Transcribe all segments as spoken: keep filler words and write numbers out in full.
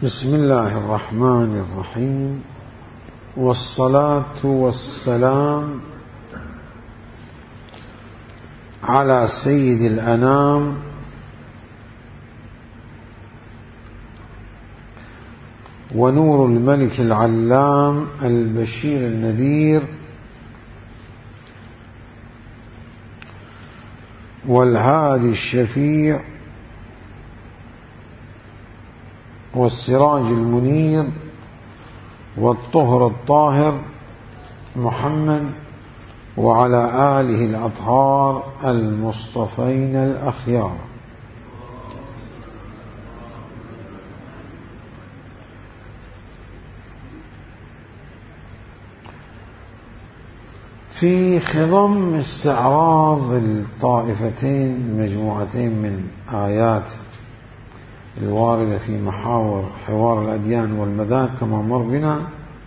بسم الله الرحمن الرحيم، والصلاة والسلام على سيد الأنام ونور الملك العلام البشير النذير والهادي الشفيع والسراج المنير والطهر الطاهر محمد وعلى آله الأطهار المصطفين الأخيار. في خضم استعراض الطائفتين المجموعتين من آيات الواردة في محاور حوار الأديان والمذاهب كما مر بنا،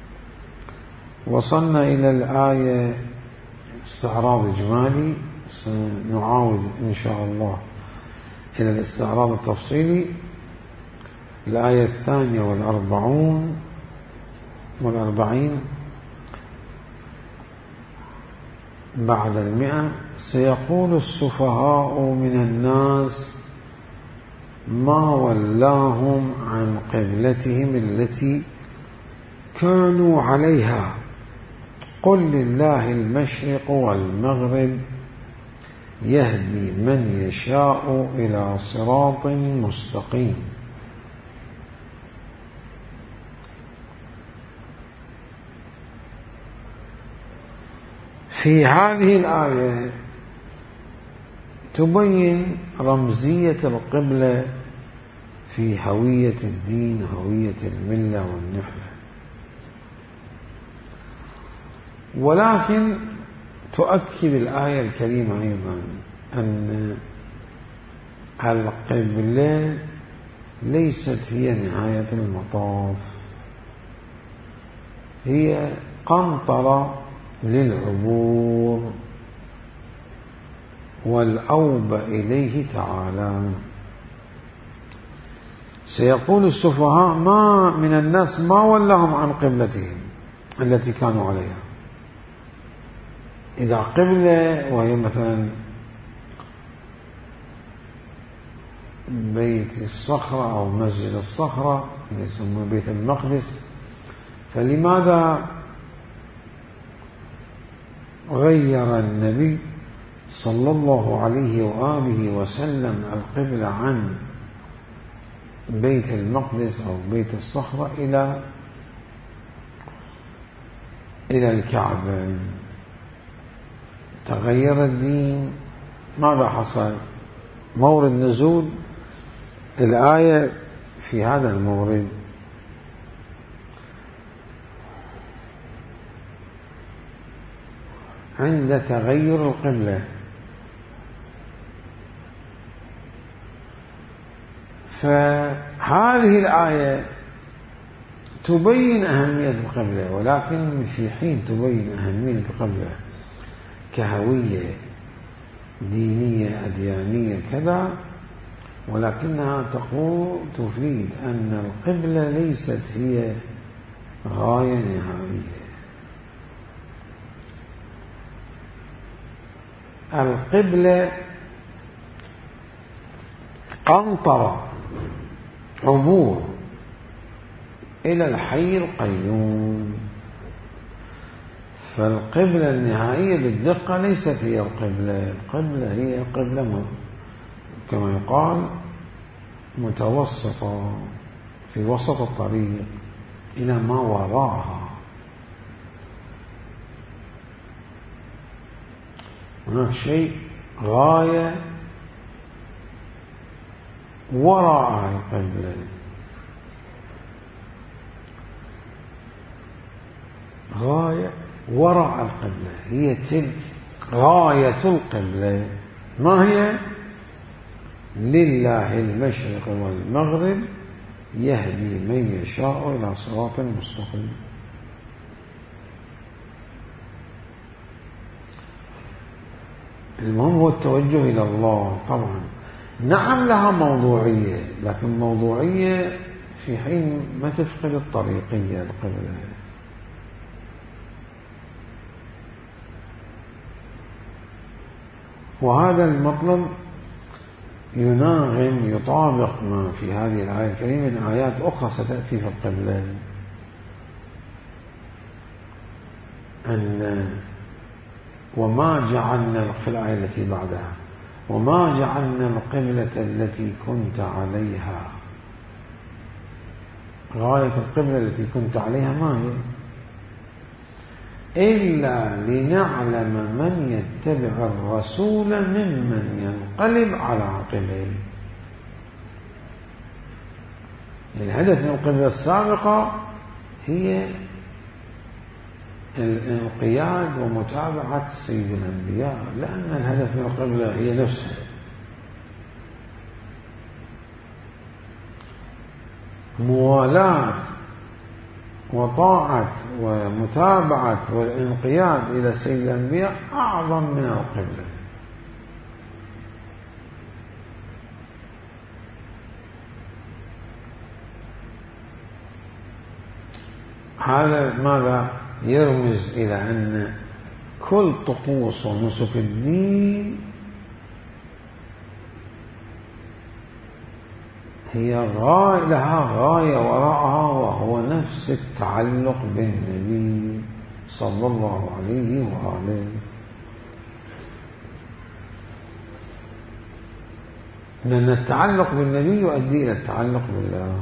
وصلنا إلى الآية استعراض إجمالي، سنعاود إن شاء الله إلى الاستعراض التفصيلي. الآية الثانية والأربعون والأربعين بعد المئة: سيقول السفهاء من الناس ما ولاهم عن قبلتهم التي كانوا عليها قل لله المشرق والمغرب يهدي من يشاء إلى صراط مستقيم. في هذه الآية تبين رمزية القبلة في هوية الدين، هوية الملة والنحلة، ولكن تؤكد الآية الكريمة أيضا أن القبلة ليست هي نهاية المطاف، هي قنطرة للعبور والأوبة إليه تعالى. سيقول السفهاء ما من الناس ما ولاهم عن قبلتهم التي كانوا عليها. إذا قبلة وهي مثلا بيت الصخرة أو مسجد الصخرة يسمى بيت المقدس، فلماذا غير النبي صلى الله عليه وآله وسلم القبلة عن بيت المقدس أو بيت الصخرة إلى إلى الكعبة؟ تغير الدين. ماذا حصل؟ مورد نزول الآية في هذا المورد. عند تغير القبلة، فهذه الآية تبين أهمية القبلة، ولكن في حين تبين أهمية القبلة كهوية دينية أديانية كذا، ولكنها تقول تفيد أن القبلة ليست هي غاية نهائية. القبلة قنطرة عبور إلى الحي القيوم، فالقبلة النهائية بالدقة ليست هي القبلة. القبلة هي قبلة كما يقال متوسطة في وسط الطريق إلى ما وراءها. هناك شيء غاية وراء القبلة، غاية وراء القبلة، هي تلك غاية القبلة. ما هي؟ لله المشرق والمغرب يهدي من يشاء إلى صراط مستقيم. المهم هو التوجه إلى الله. طبعا نعم لها موضوعية، لكن موضوعية في حين ما تفقد الطريقية القبلة. وهذا المطلب يناغم يطابق ما في هذه الآية الكريمة من آيات أخرى ستأتي في القبلة، أن وما جعلنا في الآية التي بعدها وما جعلنا القبلة التي كنت عليها. غاية القبلة التي كنت عليها ما هي؟ إلا لنعلم من يتبع الرسول ممن ينقلب على عقبيه. الهدف من القبلة السابقة هي الانقياد ومتابعة سيد الأنبياء، لأن الهدف من القبلة هي نفسها. موالاة وطاعة ومتابعة والانقياد إلى سيد الأنبياء أعظم من القبلة. هذا ماذا يرمز إلى أن كل طقوس ونسك الدين هي غاية لها غاية وراءها، وهو نفس التعلق بالنبي صلى الله عليه وآله. لأن التعلق بالنبي يؤدي إلى التعلق بالله.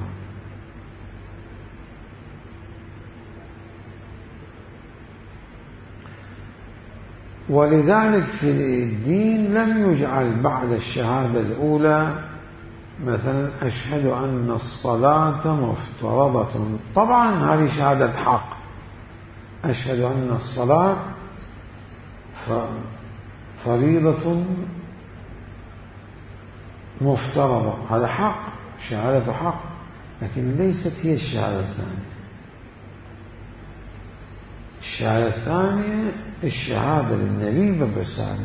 ولذلك في الدين لم يجعل بعد الشهادة الأولى مثلا أشهد أن الصلاة مفترضة. طبعا هذه شهادة حق، أشهد أن الصلاة فريضة مفترضة، هذا حق، شهادة حق، لكن ليست هي الشهادة الثانية. الشهادة الثانية الشهادة للنبي بالرسالة.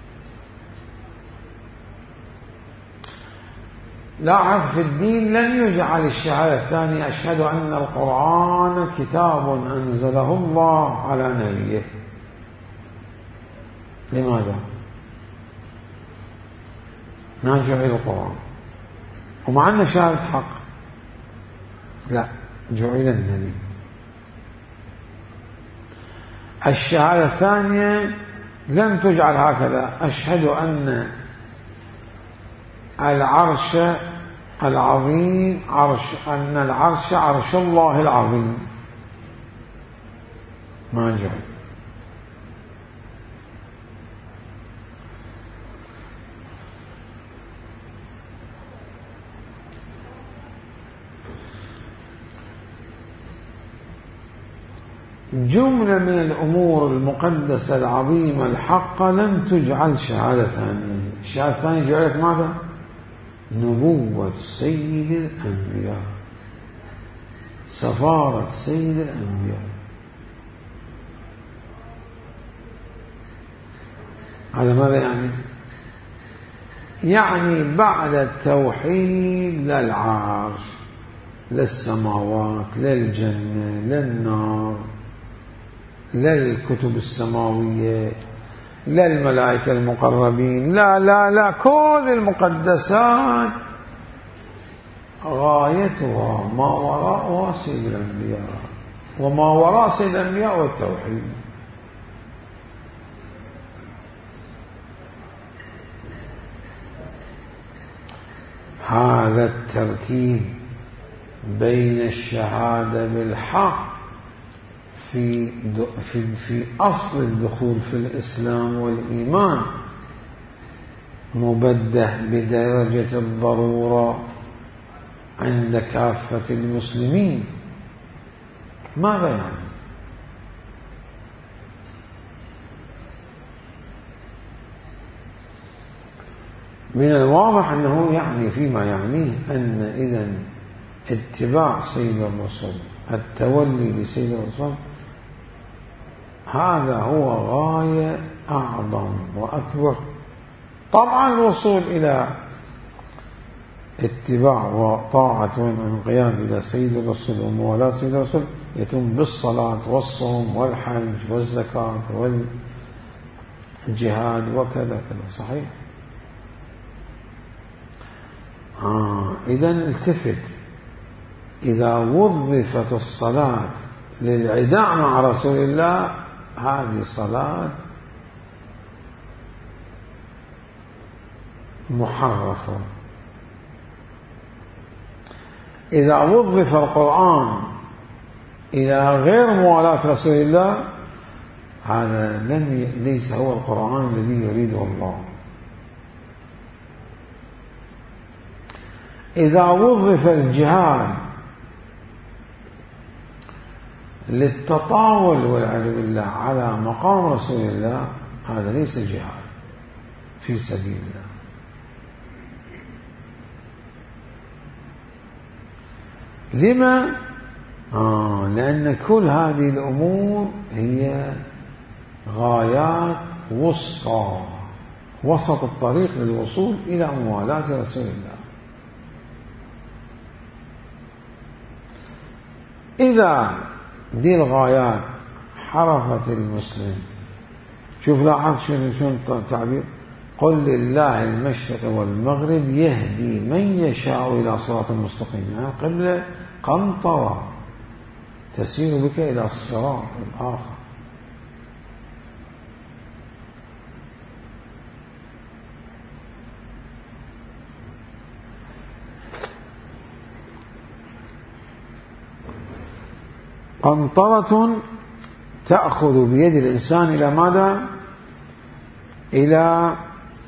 لاحظ في الدين لن يجعل الشهادة الثانية أشهد أن القرآن كتاب أنزله الله على نبيه. لماذا؟ ما جعل القرآن ومع أنه شهادة حق، لا، جعل النبي. الشهادة الثانية لم تجعل هكذا، أشهد أن العرش العظيم عرش أن العرش عرش الله العظيم، ما جعل. جملة من الأمور المقدسة العظيمة الحقة لم تجعل شهادة ثانية. الشهادة الثانية جعلت ماذا؟ نبوة سيد الأنبياء، سفارة سيد الأنبياء. هذا ماذا يعني؟ يعني بعد التوحيد للعرش، للسماوات، للجنة، للنار، للكتب السماوية، للملائكة المقربين، لا لا لا، كل المقدسات غايتها ما وراء سيد الأنبياء، وما وراء سيد الأنبياء والتوحيد. هذا الترتيب بين الشهادة بالحق في في في أصل الدخول في الإسلام والإيمان مبده بدرجة الضرورة عند كافة المسلمين. ماذا يعني؟ من الواضح أنه يعني فيما يعنيه أن إذن اتباع سيد الرسول، التولي لسيد الرسول، هذا هو غاية أعظم وأكبر. طبعا الوصول إلى اتباع وطاعة وانقياد إلى سيد الرسول وموالاة سيد الرسول يتم بالصلاة والصوم والحج والزكاة والجهاد وكذا كذا. صحيح. آه إذن التفت، إذا وظفت الصلاة للعداء مع رسول الله هذه صلاة محرفة. إذا وظف القرآن إلى غير موالاة رسول الله هذا لم ي... ليس هو القرآن الذي يريده الله. إذا وظف الجهاد للتطاول والعياذ بالله على مقام رسول الله هذا ليس جهاد في سبيل الله. لما؟ آه لأن كل هذه الأمور هي غايات وسطى، وسط الطريق للوصول إلى موالاة رسول الله. إذا دي الغايات حرفت المسلم، شوف لاحظ شنو التعبير، قل لله المشرق والمغرب يهدي من يشاء إلى صراط مستقيم. يعني قبل قنطرة تسير بك إلى الصراط الآخر. قنطرة تأخذ بيد الإنسان إلى ماذا؟ إلى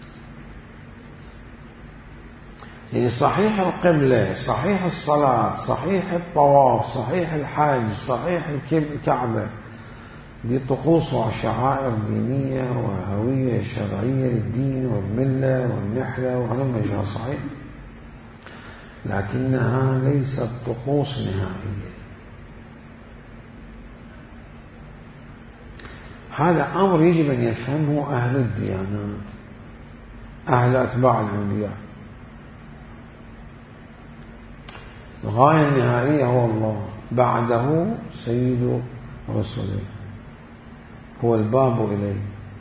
يعني صحيح القبلة، صحيح الصلاة، صحيح الطواف، صحيح الحج، صحيح الكعبة. دي طقوس وشعائر دينية وهوية شرعية للدين والملة والنحلة وهلم جرى. صحيح، لكنها ليست طقوس نهائية. هذا أمر يجب أن يفهمه أهل الديانات، أهل أتباع الأنبياء. الغاية النهائية هو الله، بعده سيد رسله، هو الباب إليه.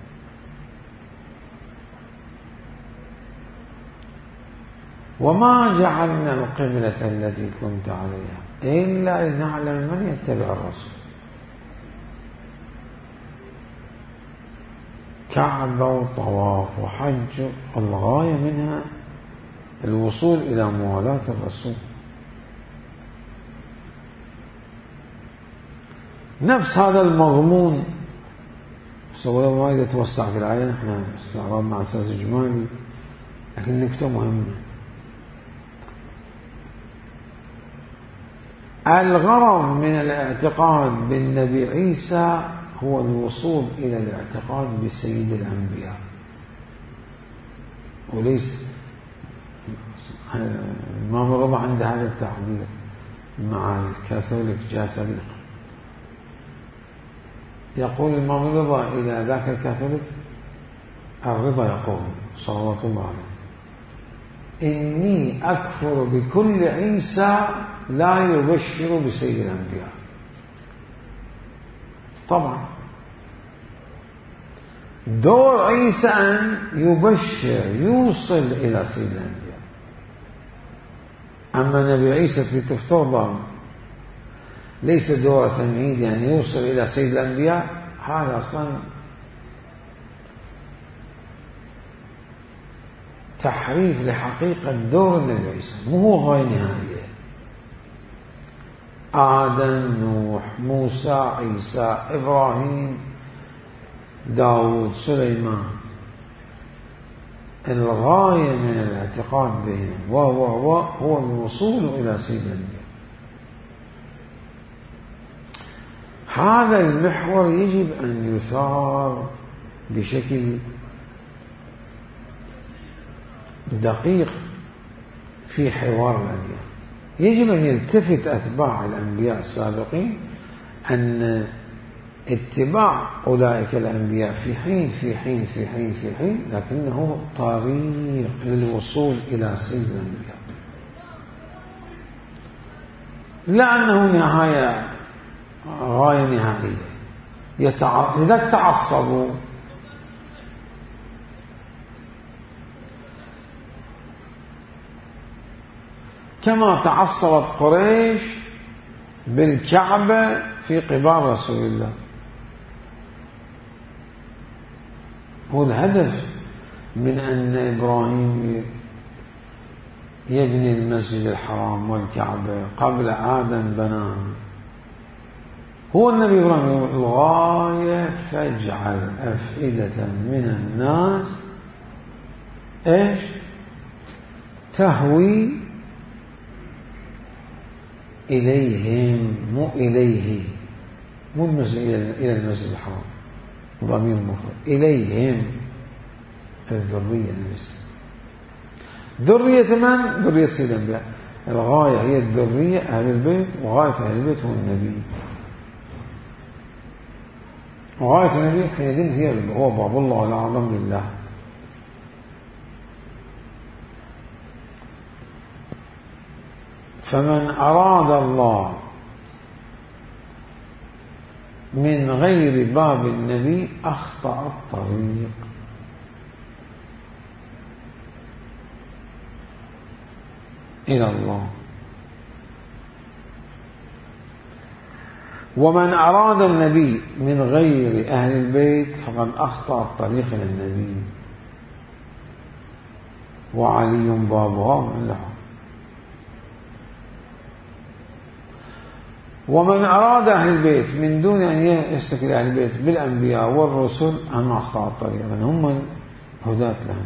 وما جعلنا القبلة التي كنت عليها إلا لنعلم من يتبع الرسول. كعبة وطواف وحج الغاية منها الوصول إلى موالاة الرسول. نفس هذا المضمون سوى ما إذا توسع في الآية، نحن استعرضنا على أساس إجمالي، لكن نكتة مهمة. الغرض من الاعتقاد بالنبي عيسى هو الوصول إلى الاعتقاد بسيد الأنبياء، وليس الإمام الرضا عند هذا التعبير مع الكاثوليك جاء سبيق. يقول الإمام الرضا إلى ذاك الكاثوليك، الرضا يقول صلوات الله عليه: إني أكفر بكل عيسى لا يبشر بسيد الأنبياء. طبعا دور عيسى أن يبشر، يوصل إلى سيد الأنبياء. أما نبي عيسى في تفترض ليس دور تمهيد يعني يوصل إلى سيد الأنبياء، هذا أصلا تحريف لحقيقة دور النبي عيسى، مو هو غاية نهائية. آدم، نوح، موسى، عيسى، إبراهيم، داود، سليمان، الغاية من الاعتقاد بهم وهو هو الوصول إلى سيد الأنبياء. هذا المحور يجب أن يثار بشكل دقيق في حوار الأديان. يجب أن يلتفت أتباع الأنبياء السابقين أن اتباع أولئك الأنبياء في حين في حين في حين في حين لكنه طريق للوصول إلى سيد الأنبياء. لأنه نهاية غاية نهائية. يتع... لذلك تعصبوا. كما تعصبت قريش بالكعبة في قبال رسول الله. هو الهدف من أن إبراهيم يبني المسجد الحرام والكعبة قبل آدم بناه. هو النبي إبراهيم يقول الغاية فاجعل أفئدة من الناس إيش تهوي إليهم، مو إليه، مو المسجد إلى المسجد الحرام، ضمير مفرد، إليهم الذرية نفسها. ذرية من؟ ذرية سيد الأنبياء. الغاية هي الذرية أهل البيت، وغاية أهل البيت هو النبي، وغاية النبي حينئذ هي هو باب الله الأعظم لله. فمن أراد الله من غير باب النبي أخطأ الطريق. إلى الله. ومن أراد النبي من غير أهل البيت فقد أخطأ الطريق إلى النبي، وعلي بابها من له. ومن أراد أهل البيت من دون أن يستكل أهل البيت بالأنبياء والرسل أن أخطأ الطريق، لأن هم هداة لهم.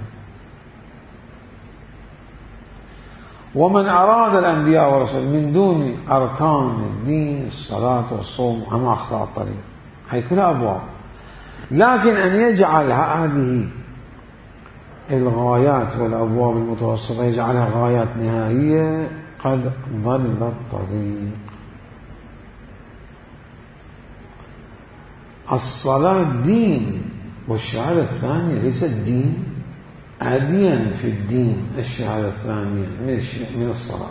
ومن أراد الأنبياء والرسل من دون أركان الدين الصلاة والصوم أما أخطأ الطريق. هي كلها أبواب، لكن أن يجعل هذه الغايات والأبواب المتوسطة يجعلها غايات نهائية قد ضل الطريق. الصلاة دين، والشهادة الثانية ليست دين، عاديا في الدين الشهادة الثانية من الصلاة،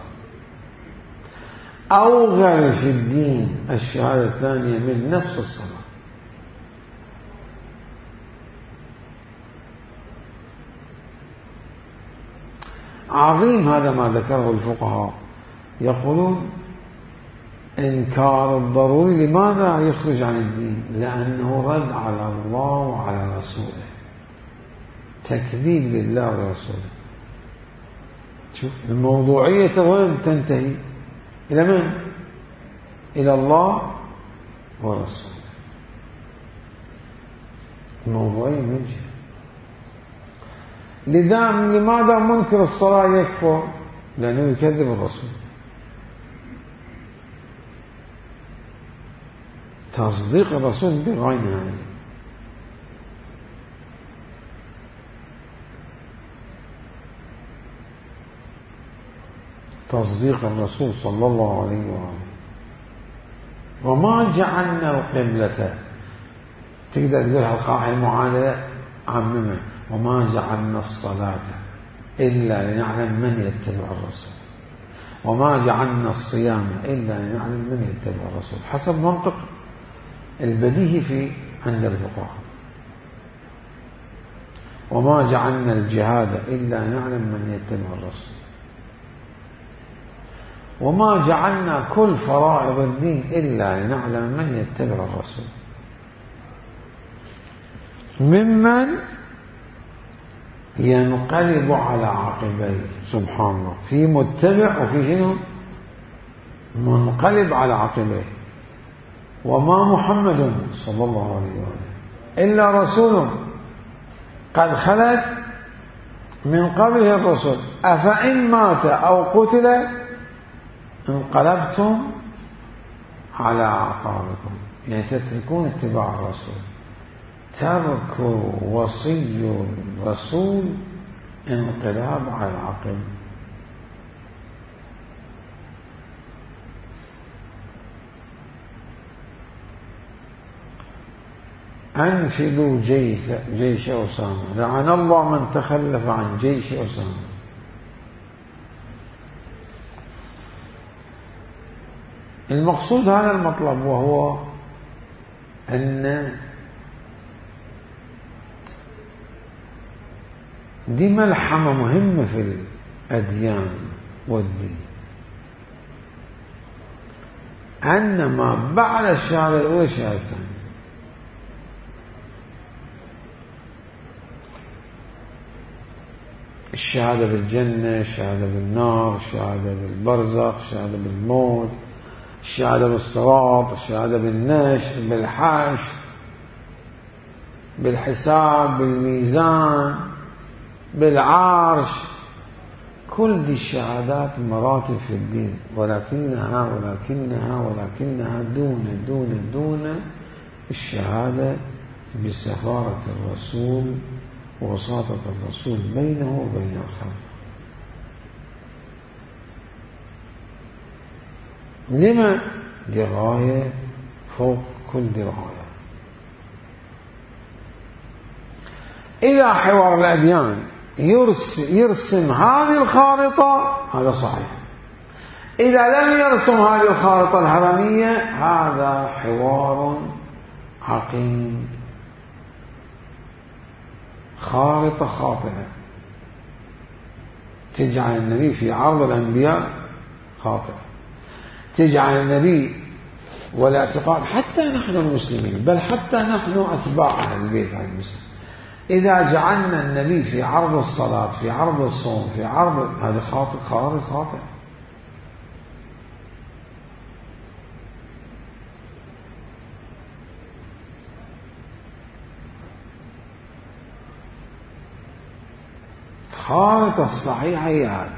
أو غير في الدين الشهادة الثانية من نفس الصلاة. عظيم هذا ما ذكره الفقهاء، يقولون إنكار الضروري لماذا يخرج عن الدين؟ لأنه رد على الله وعلى رسوله، تكذيب لله ورسوله. شوف الموضوعية وين تنتهي؟ إلى من؟ إلى الله ورسوله. الموضوعية من جهة. لذا لماذا منكر الصلاة يكفر؟ لأنه يكذب الرسول. تصديق الرسول بغير نهاية. تصديق الرسول صلى الله عليه وآله. وما جعلنا القبلة، تقدر تقولها القاعدة معادلة عممة، وما جعلنا الصلاة إلا لنعلم من يتبع الرسول، وما جعلنا الصيام إلا لنعلم من يتبع الرسول، حسب منطق البديهي في عند الفقهاء. وما جعلنا الجهاد إلا نعلم من يتبع الرسول، وما جعلنا كل فرائض الدين إلا لنعلم من يتبع الرسول، ممن ينقلب على عقبيه. سبحان الله، في متبع وفي شنو منقلب على عقبيه. وما محمد صلى الله عليه وآله إلا رسول قد خلت من قبله الرسل أفإن مات أو قتل انقلبتم على أعقابكم، يعني تتركون اتباع الرسول. ترك وصي الرسول انقلاب على العقل. أنفذوا جيش, جيش أسامة، لعن الله من تخلف عن جيش أسامة. المقصود هذا المطلب، وهو أن دي ملحمة مهمة في الأديان والدين، أن ما بعد الشهادة الأولى الشهادة الثانية. الشهادة بالجنة، الشهادة بالنار، الشهادة بالبرزخ، الشهادة بالموت، الشهادة بالصراط، الشهادة بالنشر، بالحشر، بالحساب، بالميزان، بالعرش. كل دي الشهادات مراتب في الدين، ولكنها ولكنها ولكنها دون دون دون الشهادة بسفارة الرسول ووساطة الرسول بينه وبين الخلق. لما؟ دي غاية فوق كل دي غاية. إذا حوار الأديان يرسم هذه الخارطة هذا صحيح، إذا لم يرسم هذه الخارطة الهرمية هذا حوار عقيم، خارطة خاطئة تجعل النبي في عرض الأنبياء خاطئة، تجعل النبي والاعتقاد حتى نحن المسلمين، بل حتى نحن أتباع أهل البيت عليه السلام، إذا جعلنا النبي في عرض الصلاة، في عرض الصوم، في عرض، هذا خاطئ خاطئ خاطئ. الخارطة الصحيحة هي هذه.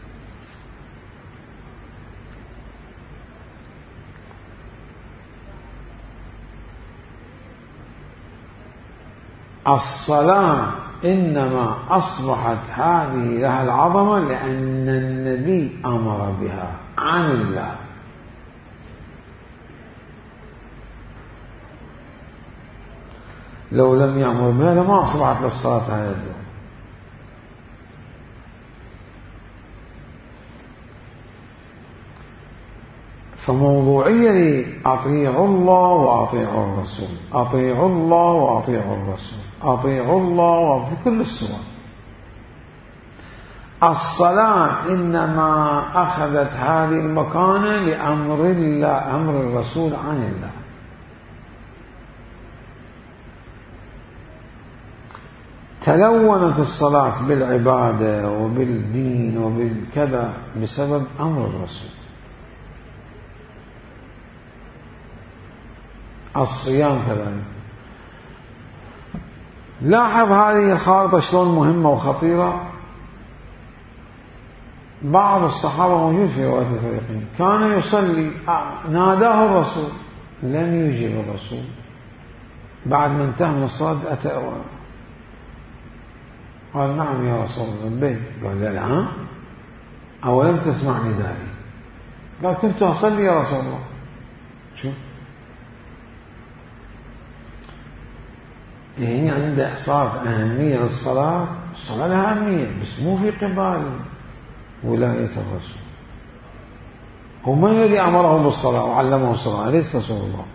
الصلاة إنما أصبحت هذه لها العظمة لأن النبي أمر بها عن الله. لو لم يأمر بها لما أصبحت للصلاة هذا الدور. فموضوعية أطيعوا الله وأطيعوا الرسول، أطيعوا الله وأطيعوا الرسول، أطيعوا الله في كل السور. الصلاة إنما أخذت هذه المكانة لأمر الله، أمر الرسول عن الله. تلونت الصلاة بالعبادة وبالدين وبالكذا بسبب أمر الرسول. الصيام كذلك. لاحظ هذه الخارطة شلون مهمة وخطيرة. بعض الصحابة موجود في رواية الفريقين كان يصلي، ناداه الرسول لم يجب الرسول، بعد ما انتهى من الصلاة أتى قال نعم يا رسول الله لبيك، قال لا لا أولم تسمع ندائي؟ قال كنت أصلي يا رسول الله. شوف يعني عنده صارت أهمية للصلاة، الصلاة لها أهمية بس مو في قبال ولاية الرسول. هو من الذي أمره بالصلاة وعلمه الصلاة؟ ليس رسول الله.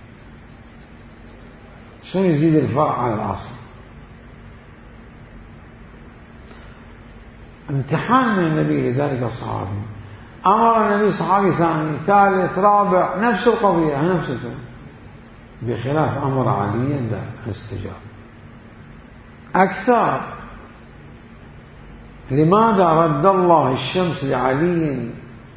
شو يزيد الفرع على الأصل؟ امتحان من النبي لذلك الصحابي. أمر النبي صحابي ثاني ثالث رابع نفس القضية نفس القضية، بخلاف أمر علي لا استجاب أكثر. لماذا رد الله الشمس لعلي؟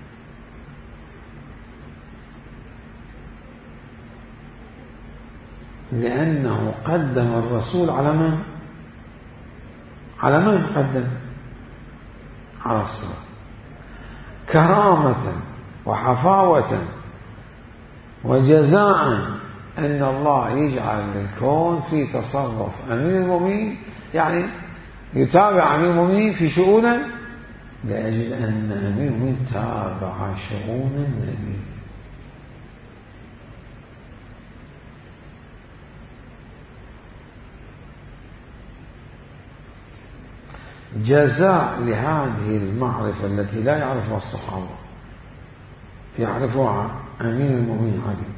لأنه قدم الرسول على من؟ على من قدم؟ على الصلاة، كرامة وحفاوة وجزاء أن الله يجعل الكون في تصرف أمير المؤمنين، يعني يتابع أمير المؤمنين في شؤونه، لأجل أن أمير المؤمنين تابع شؤون النبي. جزاء لهذه المعرفة التي لا يعرفها الصحابة، يعرفها أمير المؤمنين علي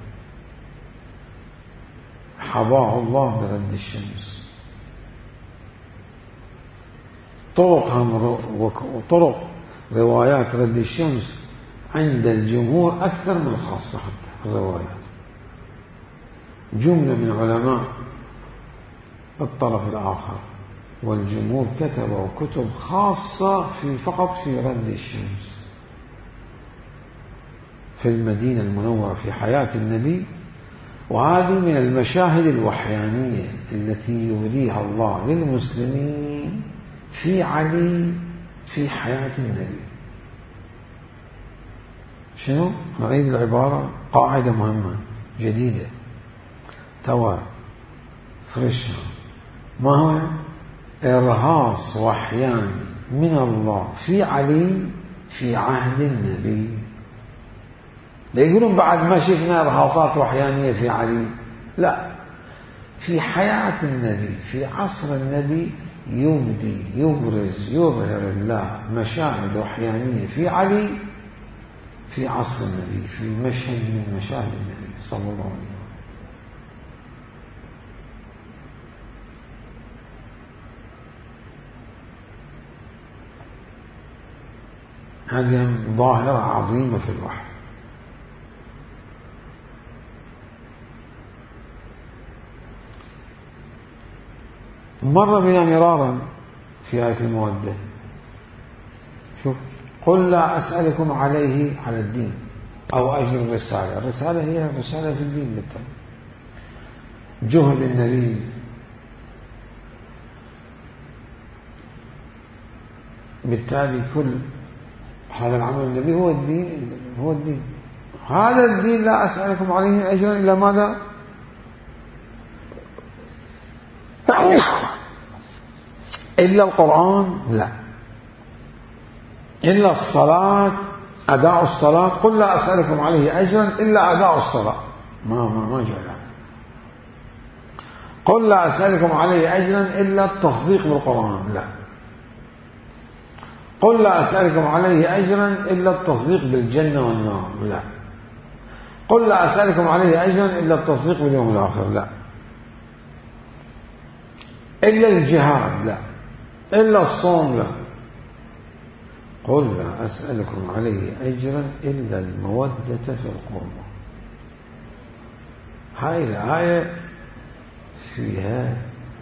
حباه الله برد الشمس. طرق روايات رد الشمس عند الجمهور أكثر من الخاصة. حتى الروايات جملة من علماء الطرف الآخر والجمهور كتبوا كتب خاصة في فقط في رد الشمس في المدينة المنورة في حياة النبي. وهذه من المشاهد الوحيانية التي يهديها الله للمسلمين في علي في حياة النبي. شنو؟ نعيد العبارة، قاعدة مهمة جديدة توا فريشة. ما هو؟ إرهاص وحياني من الله في علي في عهد النبي. لا يقولون بعد ما شفنا إرهاصات وحيانية في علي، لا، في حياة النبي في عصر النبي يبدي يبرز يظهر الله مشاهد وحيانية في علي في عصر النبي في مشهد من مشاهد النبي صلى الله عليه وسلم. هذه ظاهرة عظيمة في الوحي. مر بنا مرارا في آية المودة. شوف، قل لا أسألكم عليه على الدين أو أجر الرسالة. الرسالة هي الرسالة في الدين بالتالي. جهد النبي بالتالي كل هذا العمل النبي هو الدين، هو الدين. هذا الدين لا أسألكم عليه أجرا إلا ماذا؟ إلا القرآن؟ لا. إلا الصلاة، أداء الصلاة. قل لا أسألكم عليه أجرا إلا أداء الصلاة. ما ما ما جاء يعني. قل لا أسألكم عليه أجرا إلا التصديق بالقرآن. لا. قل لا أسألكم عليه أجرا إلا التصديق بالجنة والنار. لا. قل لا أسألكم عليه أجرا إلا التصديق باليوم الآخر. لا. إلا الجهاد. لا. إلا الصوم. لا. قل لا أسألكم عليه أجرا إلا المودة في القربى. هاي الآية فيها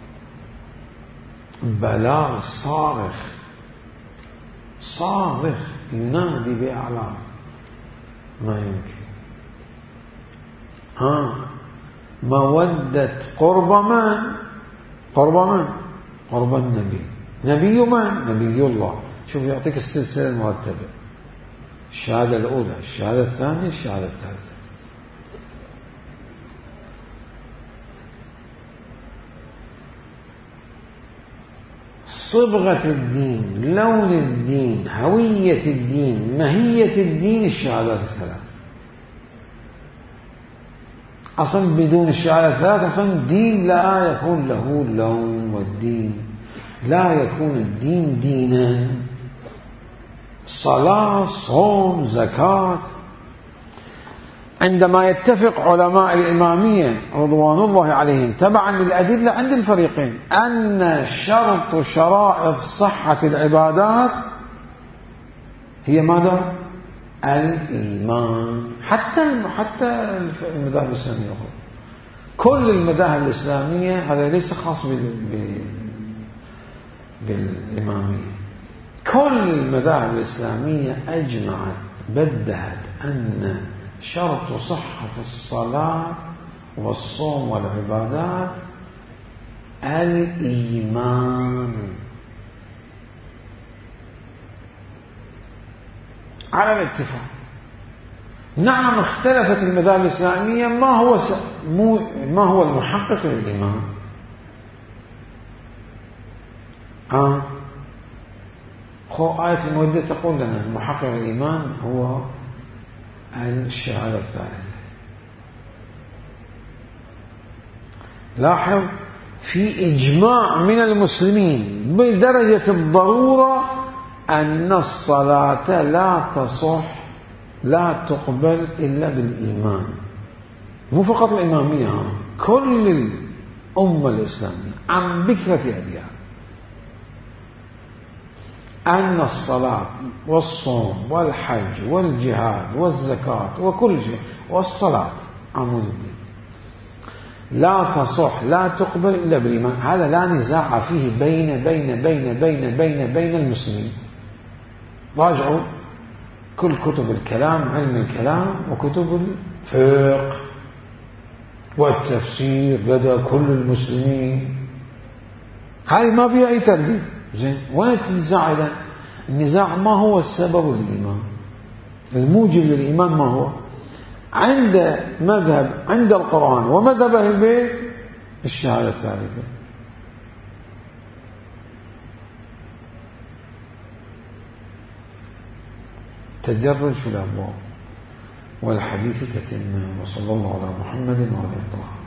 بلاغ صارخ صارخ ينادي بأعلام ما يمكن. ها مودة قرب من؟ قرب من؟ قرب النبي. نبي من؟ نبي الله. شوف يعطيك السلسلة المرتبة: الشهادة الأولى، الشهادة الثانية، الشهادة الثالثة. صبغة الدين، لون الدين، هوية الدين، ماهية الدين، الشهادات الثلاث. أصلا بدون الشهادة الثلاث أصلا الدين لا يكون له لون، والدين لا يكون الدين دينا. صلاة، صوم، زكاة. عندما يتفق علماء الإمامية رضوان الله عليهم تبعا للأدلة عند الفريقين أن شرط شرائط صحة العبادات هي ماذا؟ الإيمان. حتى حتى المذاهب الإسلامية، كل المذاهب الإسلامية، هذا ليس خاص بالإمامية، كل المذاهب الإسلامية أجمعت بدهت أن شرط صحة الصلاة والصوم والعبادات الإيمان على الاتفاق. نعم اختلفت المذاهب الإسلامية ما هو ما هو المحقق للإيمان. آه. خو آية المودة تقول لنا محقق الإيمان هو الشهادة الثالثة. لاحظ في إجماع من المسلمين بدرجة الضرورة أن الصلاة لا تصح لا تقبل إلا بالإيمان، مو فقط الإمامية، كل الأمة الإسلامية عن بكرة أبيها، أن الصلاة والصوم والحج والجهاد والزكاة وكل شيء والصلاة عمود الدين لا تصح لا تقبل إلا بالإيمان. هذا لا نزاع فيه بين بين بين بين بين بين المسلمين. راجعوا كل كتب الكلام، علم الكلام وكتب الفقه والتفسير لدى كل المسلمين، هذه ما فيها أي ترديد. زين، وين النزاع إذا؟ النزاع ما هو السبب للإيمان، الموجب للإيمان ما هو؟ عند مذهب عند القرآن ومذهب أهل البيت الشهادة الثالثة. تجرد في الأبواب والحديث تتم. وصلى الله على محمد وعلى آله.